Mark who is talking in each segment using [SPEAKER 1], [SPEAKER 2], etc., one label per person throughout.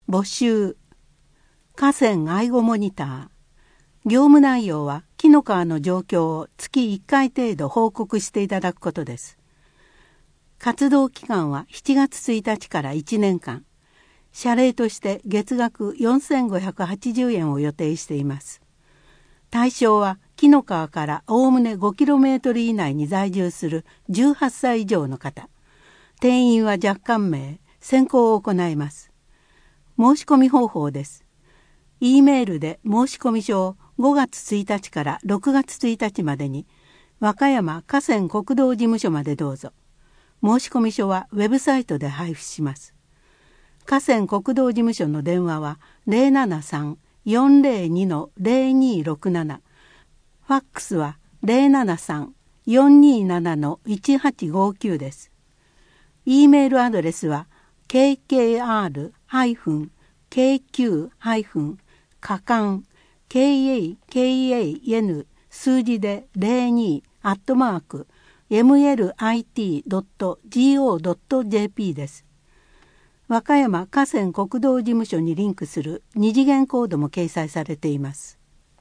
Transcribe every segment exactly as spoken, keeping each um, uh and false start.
[SPEAKER 1] 募集。河川愛護モニター。業務内容は紀の川の状況を月いっかい程度報告していただくことです。活動期間はしちがつついたちからいちねんかん。謝礼として月額よんせんごひゃくはちじゅうえんを予定しています。対象は紀の川からおおむね ごキロメートル 以内に在住するじゅうはっさい以上の方。定員は若干名、選考を行います。申し込み方法です。E メールで申込書をごがつついたちからろくがつついたちまでに和歌山河川国道事務所までどうぞ。申込書はウェブサイトで配布します。河川国道事務所の電話は ゼロななさん よんゼロに ゼロにろくなな。ファックスは ゼロななさん よんになな いちはちごきゅう です。E メールアドレスは ケーケーアール ケーキュー かかん ケーエーケーエーエヌ 数字でゼロにアットマーク エムエルアイティードットジーオードットジェーピー です。和歌山河川国道事務所にリンクする二次元コードも掲載されています。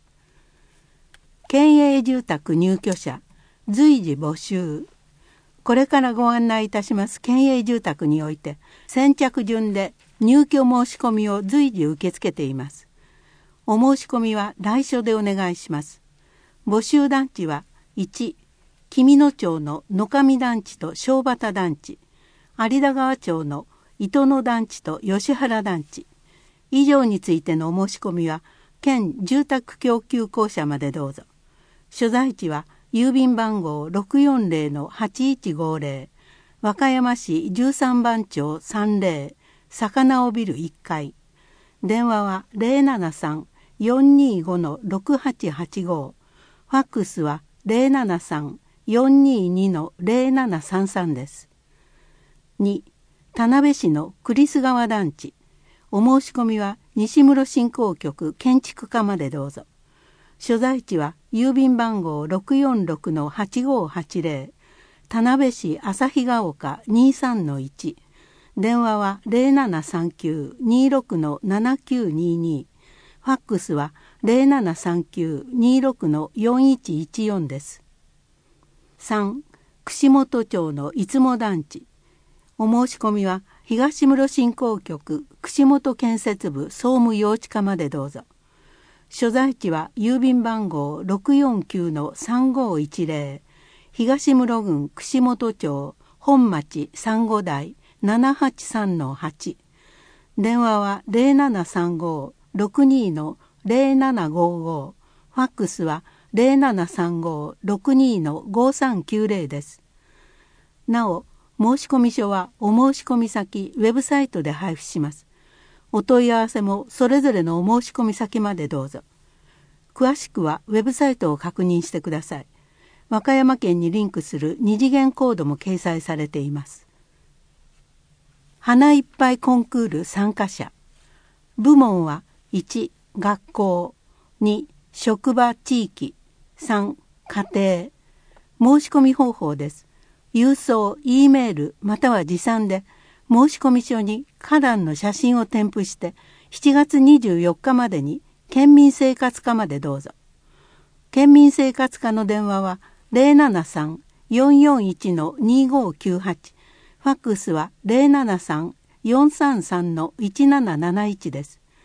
[SPEAKER 1] 県営住宅入居者随時募集。これからご案内いたします県営住宅において先着順で入居申し込みを随時受け付けています。お申し込みは来所でお願いします。募集団地はいち、紀美野町の野上団地と小畑団地、有田川町の糸野団地と吉原団地。以上についてのお申し込みは県住宅供給公社までどうぞ。所在地は郵便番号 ろくよんゼロのはちいちごゼロ、和歌山市じゅうさんばん町さんゼロ、魚尾ビルいっかい。電話は ゼロななさん よんにご ろくはちはちご。ファックスは ゼロななさん よんにに ゼロななさんさん です。に、田辺市の栗栖川団地。お申し込みは西室振興局建築課までどうぞ。所在地は郵便番号 ろくよんろくのはちごはちゼロ、田辺市旭ヶ丘 にさんのいち。電話は ゼロななさんきゅう にろくのななきゅうにに。ファックスは ゼロななさんきゅう にろくのよんいちいちよん です。さん、串本町のいつも団地。お申し込みは東室振興局串本建設部総務用地課までどうぞ。所在地は郵便番号 ろくよんきゅうのさんごいちゼロ、東室郡串本町本町さんご台ななはちさんのはち。電話は ゼロななさんご ろくにのゼロななごご。ファックスは ゼロななさんご ろくにのごさんきゅうゼロ です。なお、申込書はお申込先ウェブサイトで配布します。お問い合わせもそれぞれのお申込先までどうぞ。詳しくはウェブサイトを確認してください。和歌山県にリンクする二次元コードも掲載されています。花いっぱいコンクール参加者。部門はいち、学校、に、職場地域、さん、家庭。申し込み方法です。郵送、E メールまたは持参で申込書に花壇の写真を添付してしちがつにじゅうよっかまでに県民生活課までどうぞ。県民生活課の電話は ゼロななさん よんよんいちのにごきゅうはち。ファックスは ゼロななさん よんさんさんのいちなななないちです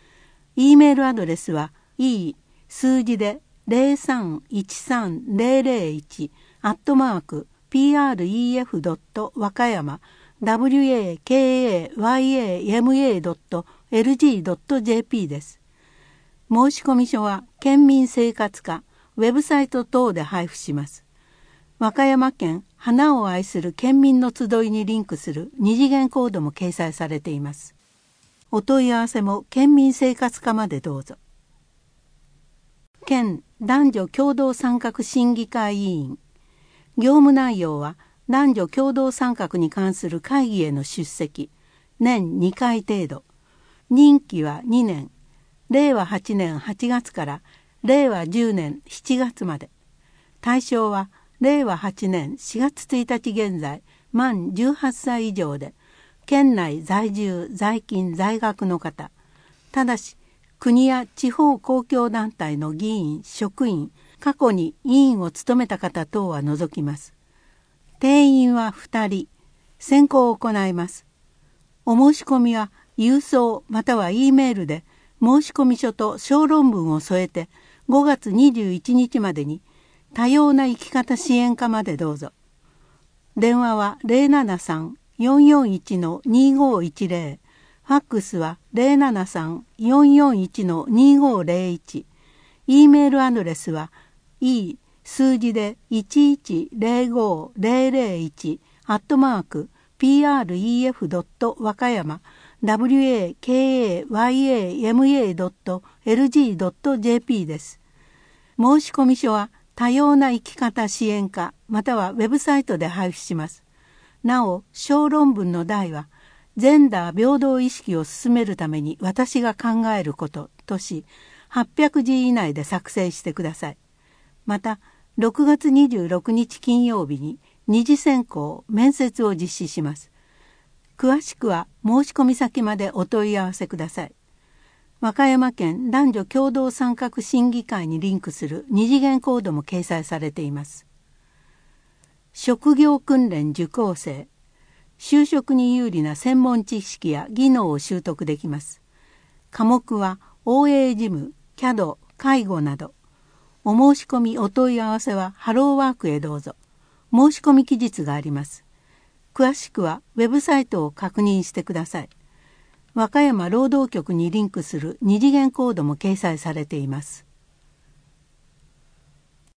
[SPEAKER 1] 。E メールアドレスは e 数字でゼロさんいちさんゼロゼロいちアットマーク ピーアールイーエフドット和歌山 ワカヤマ ドットエルジードットジェーピー です。申込書は県民生活課ウェブサイト等で配布します。和歌山県花を愛する県民の集いにリンクする二次元コードも掲載されています。お問い合わせも県民生活課までどうぞ。県男女共同参画審議会委員。業務内容は男女共同参画に関する会議への出席、年にかい程度。任期はにねん、れいわはちねんはちがつかられいわじゅうねんしちがつまで。対象はれいわはちねんしがつついたち現在満じゅうはっさい以上で県内在住在勤在学の方、 ただし国や地方公共団体の議員、職員、過去に委員を務めた方等は除きます。定員はふたり、選考を行います。お申し込みは郵送または E メールで申込書と小論文を添えてごがつにじゅういちにちまでに多様な生き方支援課までどうぞ。電話は ゼロななさん よんよんいち にごいちゼロ、ファックスは ゼロななさん よんよんいち にごゼロいち、E メールアドレスは e 数字でいちいちゼロごゼロゼロいちアットマーク プレフ ドット 和歌山 ワカヤマ ドット エルジー ドット ジェーピー です。申込書は多様な生き方支援課またはウェブサイトで配布します。なお、小論文の題はジェンダー平等意識を進めるために私が考えることとし、はっぴゃくじ以内で作成してください。また、ろくがつにじゅうろくにち金曜日に二次選考、面接を実施します。詳しくは申し込み先までお問い合わせください。和歌山県男女共同参画審議会にリンクする二次元コードも掲載されています。職業訓練受講生、就職に有利な専門知識や技能を習得できます。科目は オーエー 事務、キャド、介護など。お申し込みお問い合わせはハローワークへどうぞ。申し込み期日があります。詳しくはウェブサイトを確認してください。和歌山労働局にリンクする二次元コードも掲載されています。